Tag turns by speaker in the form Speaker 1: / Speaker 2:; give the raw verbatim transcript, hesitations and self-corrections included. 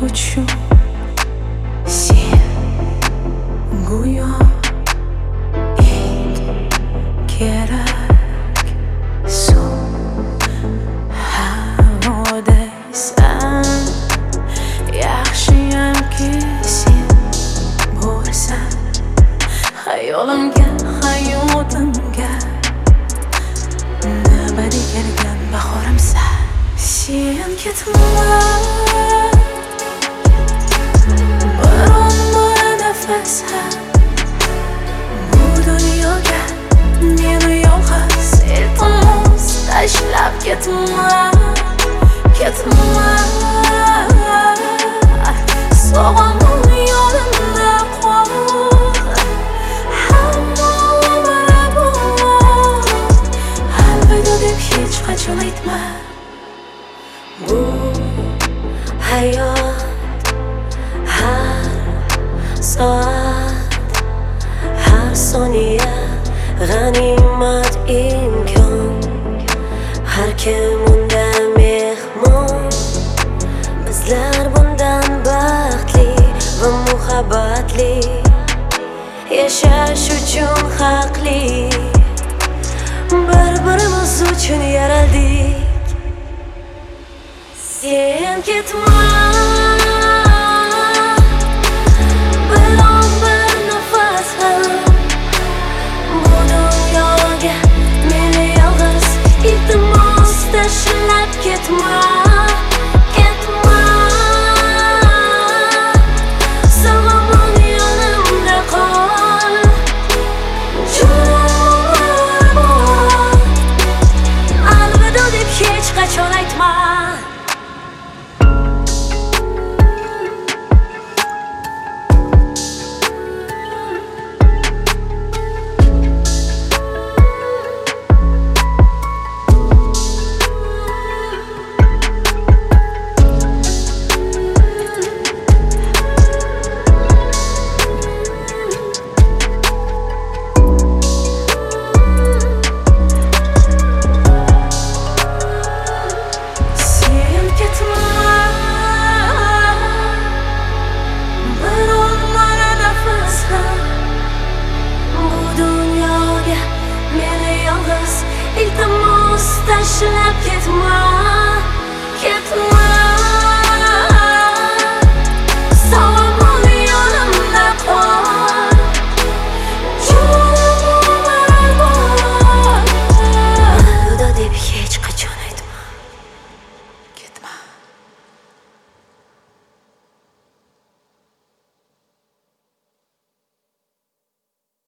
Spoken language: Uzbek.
Speaker 1: uchun sen go'yo eng kerak suv havodaysan. Yaxshiyamki sen borsan hayolimga, hayotimga nabadiy kelgan bahorimsan. Sen ketma, biron bir nafas ham bu dunyoga meni yolg'iz iltimos tashlab ketma, ketma. Sog'indim yonimda qol, hamma umr bu alvida deb hech qachon aytma.
Speaker 2: Bu hayot har soat, har soniya g'animat imkon. Har kim unda mehmon, bizlar bundan baxtli va muhabbatli yashash uchun haqli. Bir-birimiz uchun yaraldik. Sen ketma, biron bir nafas ham bu dunyoga meni yolg'iz iltimos tashlab ketma.